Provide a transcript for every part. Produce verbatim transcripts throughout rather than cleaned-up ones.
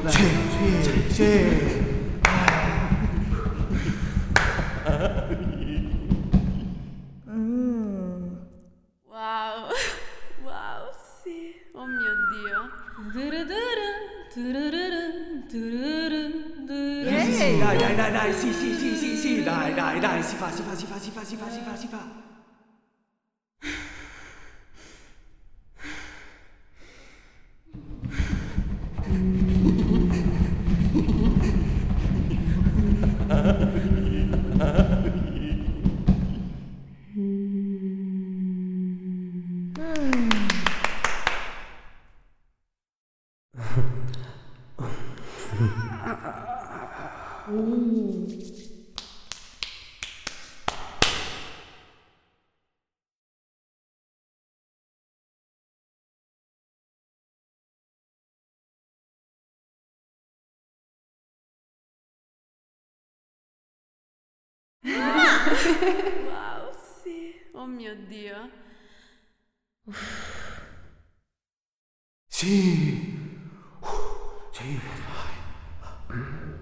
bello. Sì, sì, sì. Wow, wow, sì, oh mio Dio. Sì, sì, dai, dai, dai, dai, sì, sì, sì, sì, sì, dai, dai, dai, si fa, si fa, si fa, si fa, si fa, si fa, si fa. Wow, sì, oh mio Dio. Sì. Sì, vai.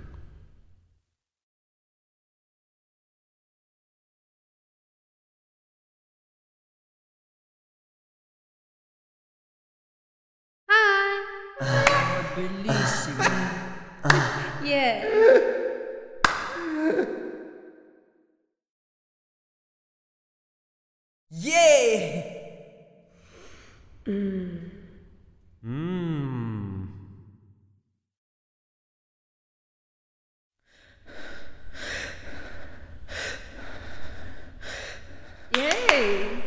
È bellissimo. Yeah. Yeah! Mmm. Yay!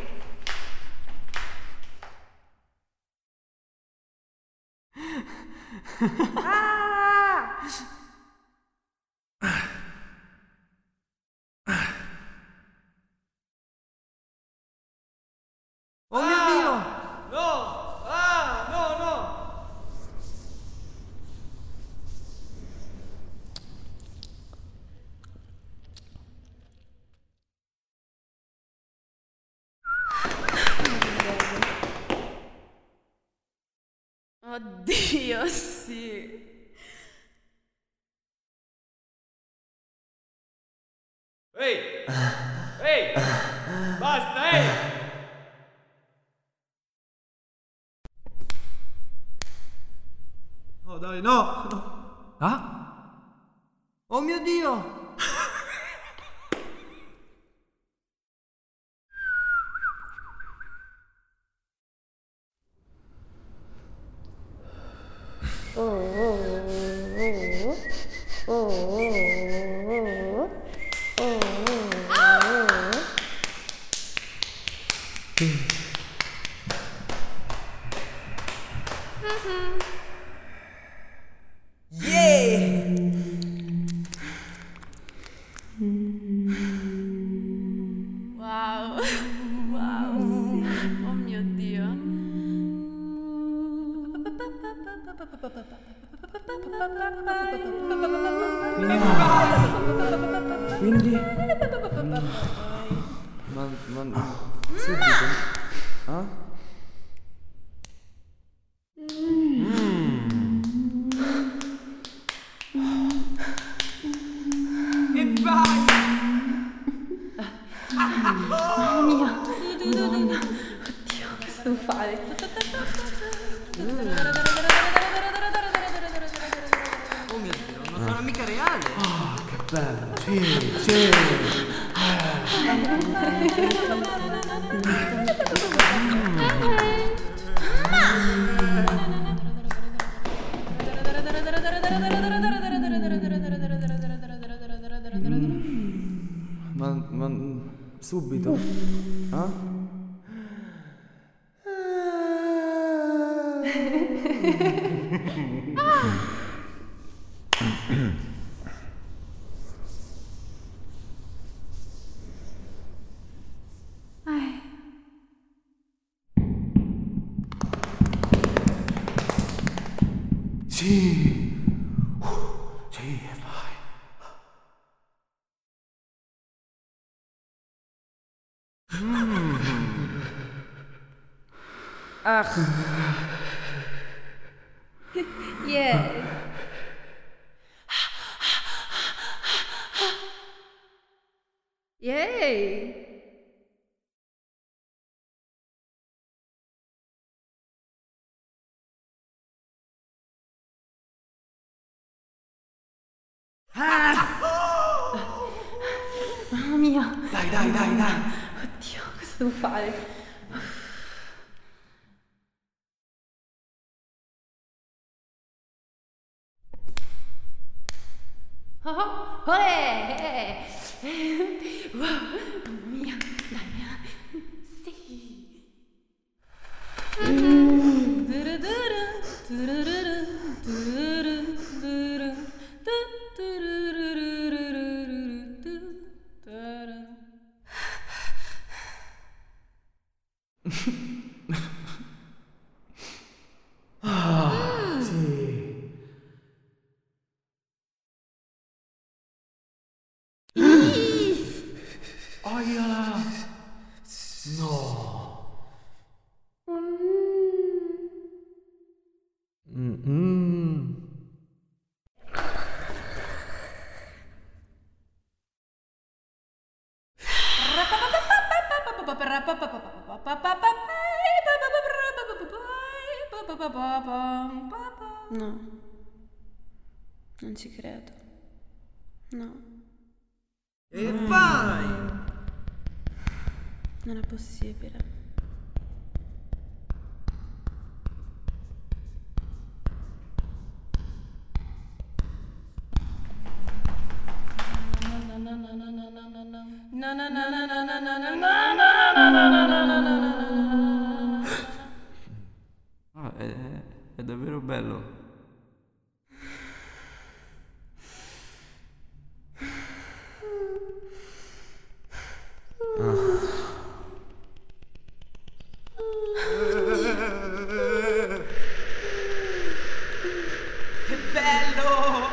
Oh mio Dio! No! Ah, no, no! Oddio, sì. Ehi! Ehi! Basta, ehi! Oh dai, no! No. Ah? Oh mio Dio! Yeah! Wow, wow, sì, oh mio Dio. Quindi? Ma, ma, subito? Ah? E vai! Devo fare. Oh mio Dio, non sarà mica reale! Che bello! Sì, sì! Ma, ma, subito? Ah? Sì! Sì, vai! Yeah. Mamma mia. Dai, dai, dai, dai. Oddio, cosa devo fare? Oh, oh, oh, eh, eh. Wow, mamma mia, dai, eh. Sì. Ah, sì. Oiala. No. Mm-mm. No, non ci credo. No, E vai. non è possibile. Ah, è, è davvero bello. Che bello.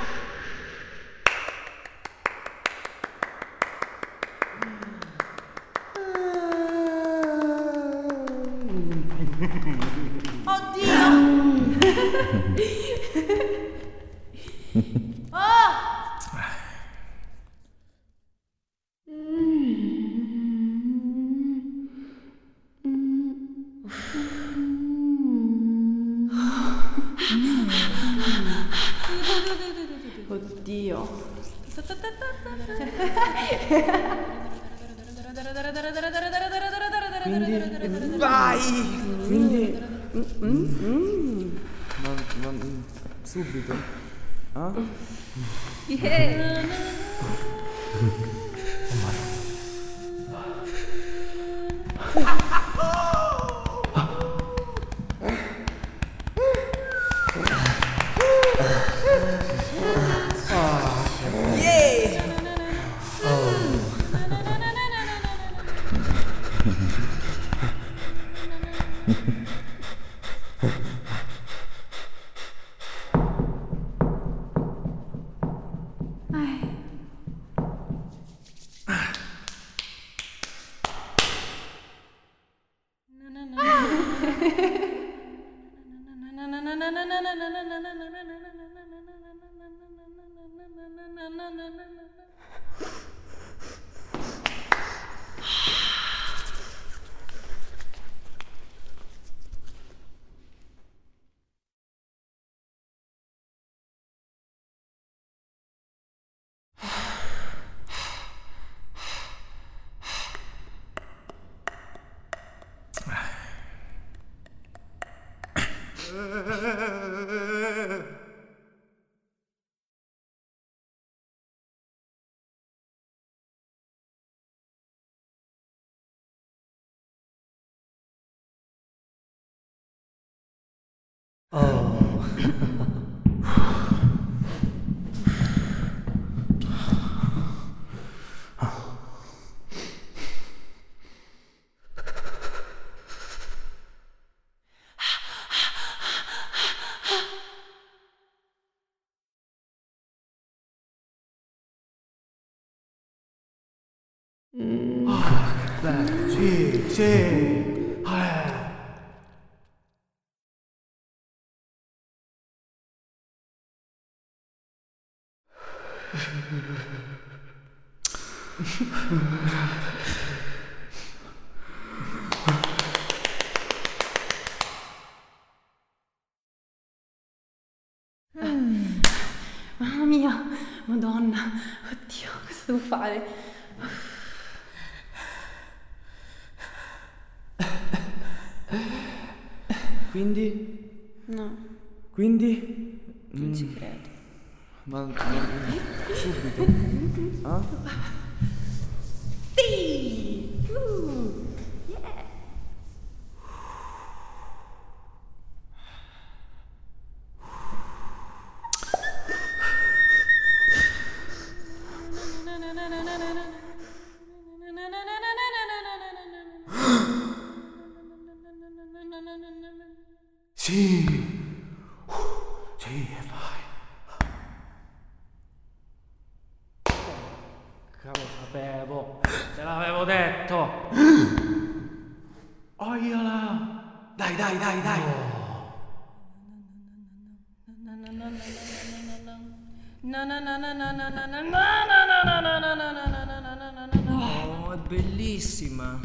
Oddio. Quindi, Vai. quindi, Mm. ma, ma subito? Ah? Yeah. Yeah. Beh, sì, sì. Eh. Mamma mia, Madonna, oddio, cosa devo fare? Quindi? No, Quindi? non ci credo. Ma, ma subito? Ah? Sì! Uh, yeah! Sì, sì, vai. Cavolo, sapevo, te l'avevo detto. Oiala. Dai, dai, dai, dai. Oh, è bellissima.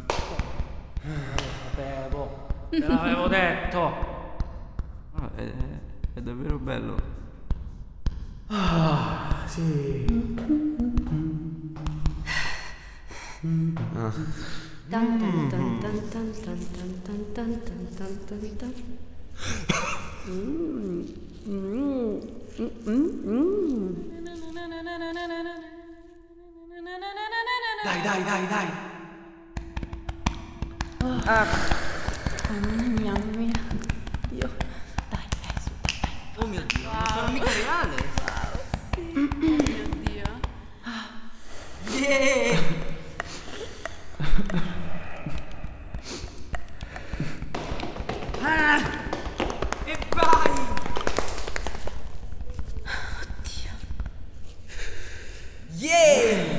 Sapevo, te l'avevo detto. Ah, è, è davvero bello. Ah, sì. Tan tan tan tan tan tan tan tan tan tan tan tan. Mm, mm, mm, mm. Dai, dai, dai, dai. Ah, mamma mia, Dio. Dai, dai, su, dai. Oh mio Dio, non sarà mica reale. Sì. Oh mio Dio. Yeah! Ah! E vai! Oddio. Yeah!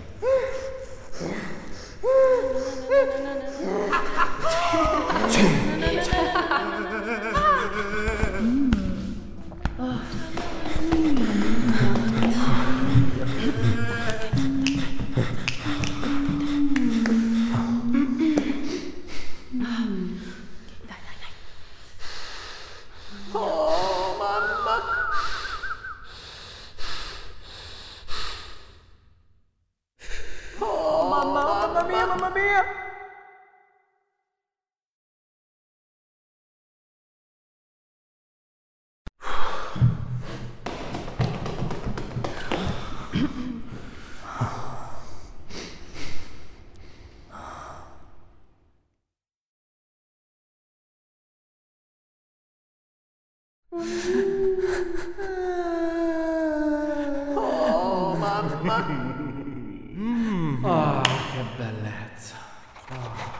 Mamma mia, mamma mia. Oh, mamma. Mm. Ah, che bellezza. Ah.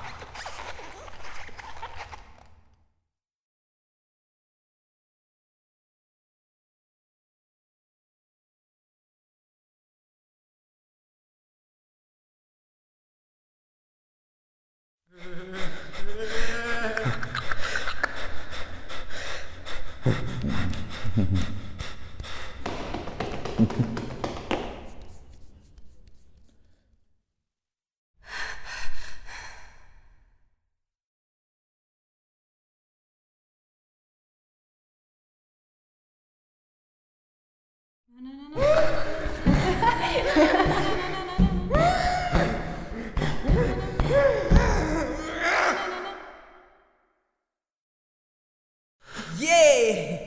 Yeah!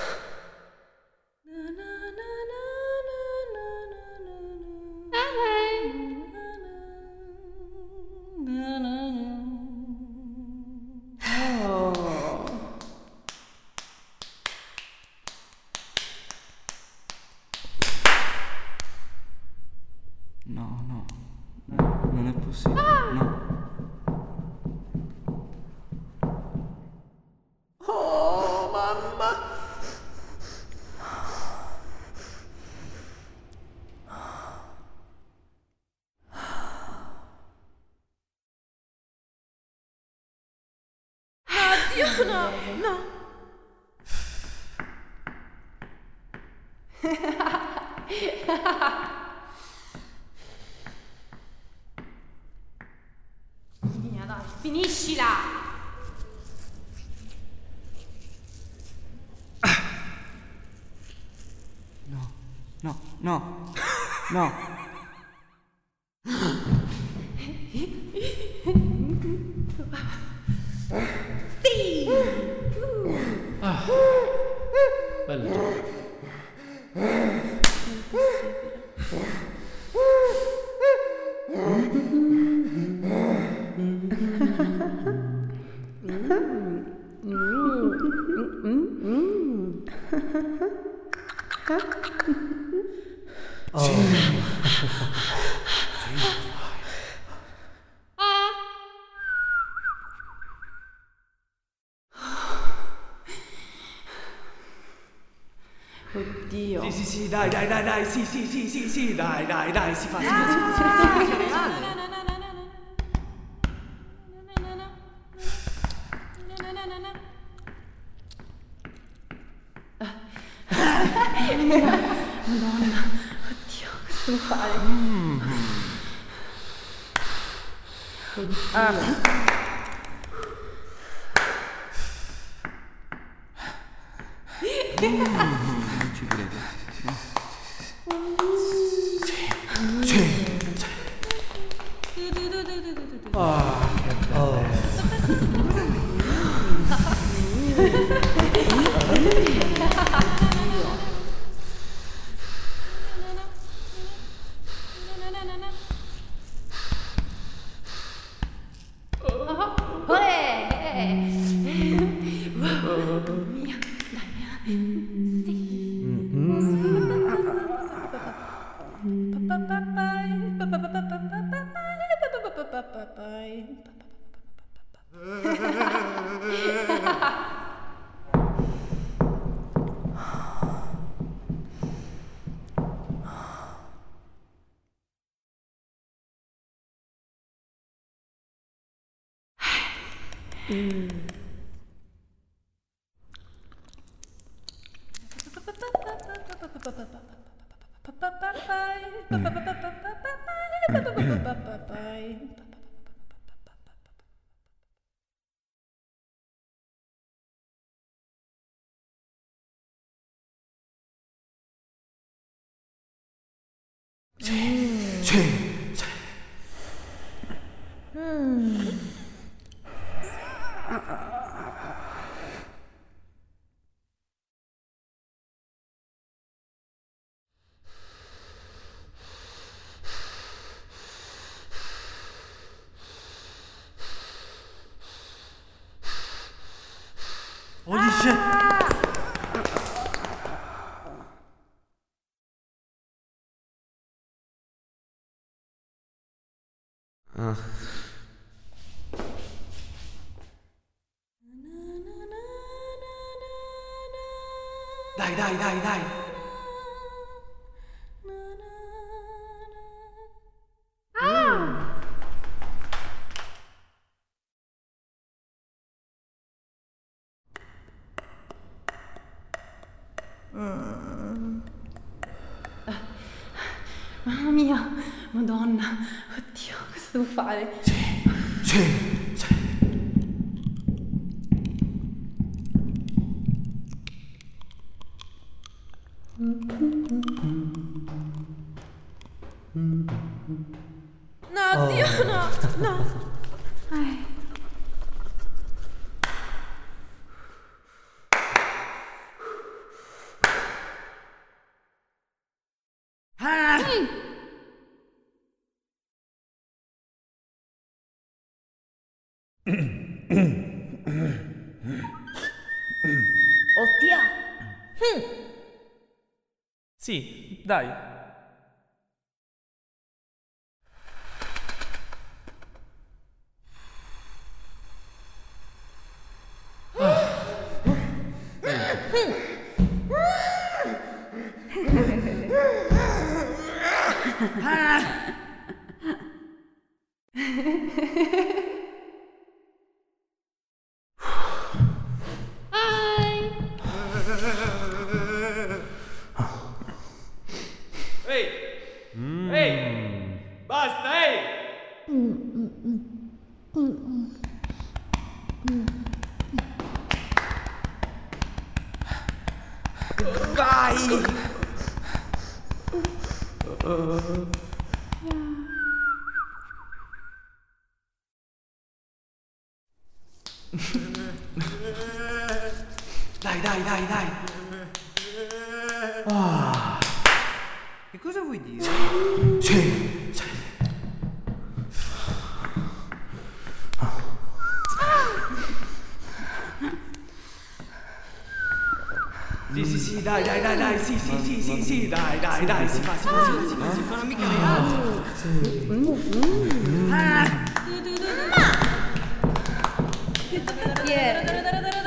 No, no, no, non è possibile, no. Oh, mamma. Oddio, no, no. Finita, dai, finiscila! No, No, no, no. Sì! Ah, bello gioco. Oddio. Sì, sì, sì, dai, dai, dai, dai, sì, sì, sì, sì, sì, dai, dai, dai, si fa, si fa, si fa, si fa, si fa. Madonna, oddio, cosa devo fare? Mm. Ah. Mm, non ci credo. Sì, sì. Oh, che bello. Sì, sì, sì. Holy shit! Ah. Dai, dai, dai, dai. Mamma mia, Madonna, oddio, cosa devo fare? Sì, sì, sì. No, oddio, no, no. Eh. Oddio. Sì, dai. Ehi! Ehi! Basta, ehi! Vai! Dai, dai, dai, dai. Ah. Che cosa vuoi dire? Sì, sì. Sì, sì, sì, dai, dai, dai, dai, sì, sì, sì, sì, sì, dai, dai, dai, si fa, si fa, si fa, si fa. Non si sono mica regato. Piero.